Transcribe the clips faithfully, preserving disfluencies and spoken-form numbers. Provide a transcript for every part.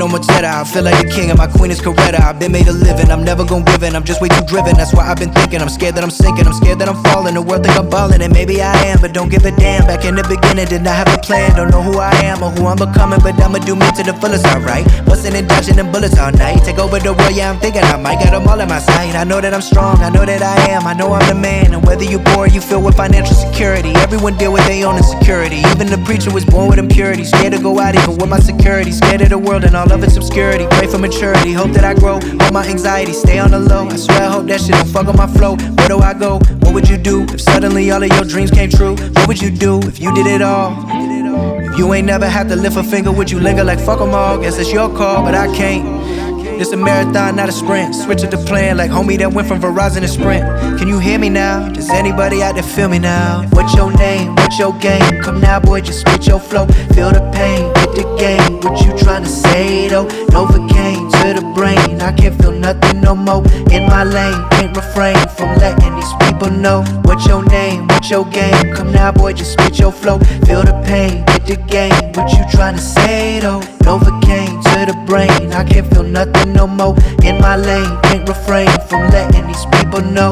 no more cheddar. I feel like the king and my queen is Coretta. I've been made a living, I'm never gon' give in. I'm just way too driven, that's why I've been thinking. I'm scared that I'm sinking, I'm scared that I'm falling. The world think I'm ballin', and maybe I am, but don't give a damn. Back in the beginning, did not have a plan. Don't know who I am or who I'm becoming, but I'ma do me to the fullest, alright. Bustin' and dodging them bullets all night. Take over the world, yeah, I'm thinking I might. Got them all on my side. I know that I'm strong, I know that I am, I know I'm the man. And whether you poor or you feel with financial security, everyone deal with their own insecurity. Even the preacher was born with impurity. Scared to go out even with my security. Scared of the world and all of its obscurity. Pray for maturity, hope that I grow. Hope my anxiety stay on the low. I swear I hope that shit don't fuck on my flow. Where do I go? What would you do if suddenly all of your dreams came true? What would you do if you did it all? If you ain't never had to lift a finger, would you linger like fuck 'em all? Guess it's your call, but I can't. This a marathon, not a sprint. Switch up the plan like homie that went from Verizon to Sprint. Can you hear me now? Does anybody out there feel me now? What's your name? What's your game? Come now, boy, just spit your flow. Feel the pain, hit the game. What you tryna say though? Novocaine to the brain. I can't feel nothing no more. In my lane, can't refrain from letting these people know. What's your name? What's your game? Come now, boy, just spit your flow. Feel the pain, hit the game. What you tryna say though? Novocaine to the brain. I can't feel nothing no more. In my lane, can't refrain from letting these people know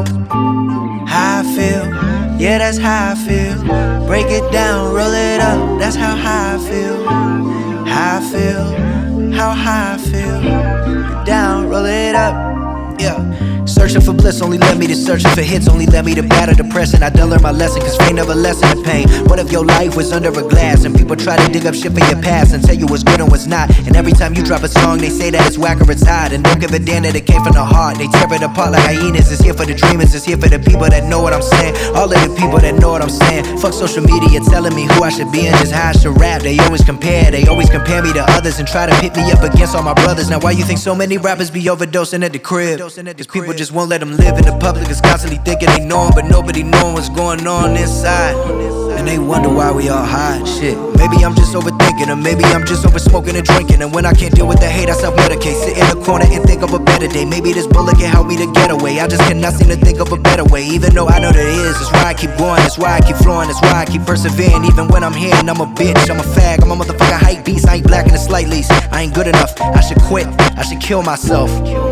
how I feel. Yeah, that's how I feel. Break it down, roll it up. That's how high I feel. How I feel, how high I feel. Break it down, roll it up. Yeah. Searching for bliss only led me to searching for hits. Only led me to battle depression. I done learned my lesson, cause fame never lessen the pain. What if your life was under a glass and people try to dig up shit for your past and tell you what's good and what's not? And every time you drop a song they say that it's whack or it's hot. And don't give a damn that it came from the heart. They tear it apart like hyenas. It's here for the dreamers, it's here for the people that know what I'm saying. All of the people that know what I'm saying. Fuck social media telling me who I should be and just how I should rap. They always compare, they always compare me to others and try to pit me up against all my brothers. Now why you think so many rappers be overdosing at the crib? Cause people just won't let them live in the public. Is constantly thinking they know 'em, but nobody knowing what's going on inside. And they wonder why we all hide. Shit, maybe I'm just overthinking, or maybe I'm just over smoking and drinking. And when I can't deal with the hate, I self-medicate. Sit in the corner and think of a better day. Maybe this bullet can help me to get away. I just cannot seem to think of a better way. Even though I know there is, that's why I keep going, that's why I keep flowing, that's why I keep persevering. Even when I'm here and I'm a bitch, I'm a fag, I'm a motherfucking hype beast. I ain't black in the slight least, I ain't good enough, I should quit, I should kill myself.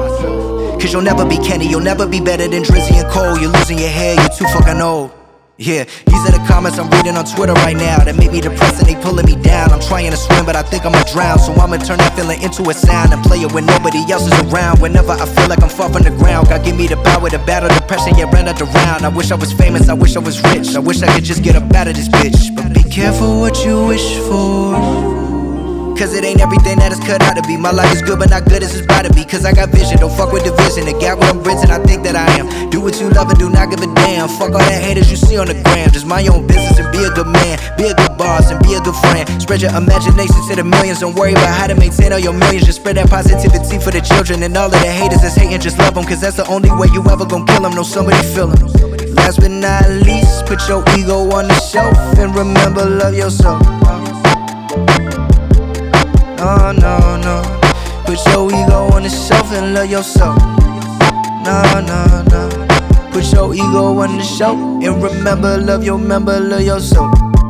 Cause you'll never be Kenny, you'll never be better than Drizzy and Cole. You're losing your hair, you're too fucking old. Yeah, these are the comments I'm reading on Twitter right now that make me depressed and they pulling me down. I'm trying to swim but I think I'ma drown, so I'ma turn that feeling into a sound and play it when nobody else is around. Whenever I feel like I'm far from the ground, God give me the power to battle depression, yeah, run out the round. I wish I was famous, I wish I was rich, I wish I could just get up out of this bitch. But be careful what you wish for, cause it ain't everything that it's cut out to be. My life is good but not good as it's about to be. Cause I got vision, don't fuck with division. The gap where I'm bridging, I think that I am. Do what you love and do not give a damn. Fuck all that haters you see on the gram. Just mind your own business and be a good man. Be a good boss and be a good friend. Spread your imagination to the millions. Don't worry about how to maintain all your millions. Just spread that positivity for the children. And all of the haters that's hating, just love them. Cause that's the only way you ever gon' kill them. Know somebody feel them. Last but not least, put your ego on the shelf and remember, love yourself. No, no, no. Put your ego on the shelf and love yourself. No, no, no. Put your ego on the shelf and remember, love your member, love yourself.